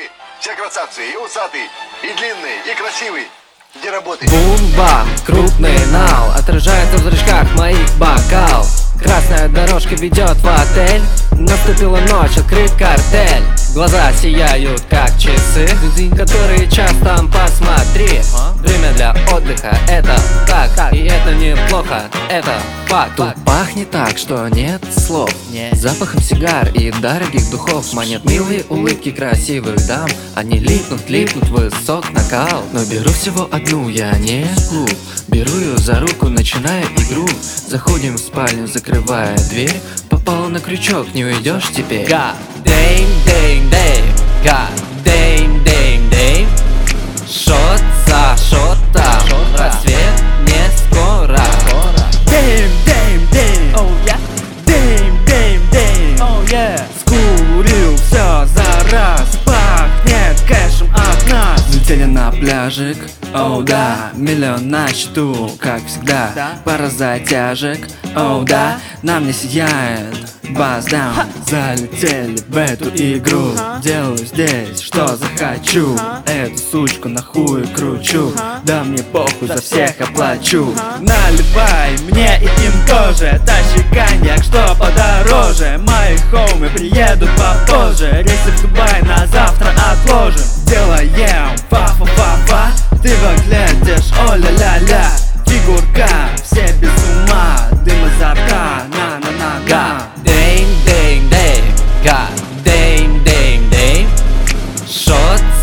все красавцы, и усатый, и длинный, и красивый. Где работы? Бум-бам, крупный нал отражается в зрачках моих бокал. Красная дорожка ведет в отель. Наступила ночь, открыт картель. Глаза сияют, как часы, которые час там посмотри. Время для отдыха, это так, и это неплохо, это факт. Тут пахнет так, что нет слов. Запахом сигар и дорогих духов манят милые улыбки красивых дам. Они липнут высок накал. Но беру всего одну, я не сплю. Беру ее за руку, начинаю игру. Заходим в спальню, закрывая дверь. Попала на крючок, не уйдешь теперь. God damn, damn, damn. God damn, damn, damn. Шот за шотом, рассвет не скоро. Damn, damn, damn. Oh yeah. Damn, damn, damn. Oh yeah. Скурил все за раз. Пахнет кэшем от нас. Взлетели на пляжик. Оу да, миллион на счету, как всегда. Пара затяжек. Оу да, нам не сияет. Buzz down. Залетели в эту игру. Делаю здесь, что захочу. Эту сучку на хуй кручу. Да мне похуй, за всех оплачу. Наливай мне и им тоже. Тащи коньяк, что подороже. Мои хоумы приедут попозже. Рейсы в Дубай на завтра отложим. Делаем фа-фа-фа-фа. Ты выглядишь о-ля-ля-ля. Фигурка, все без ума. Дым изо рта, на-на-на-на. God damn, damn, damn. God damn, damn, damn. Шот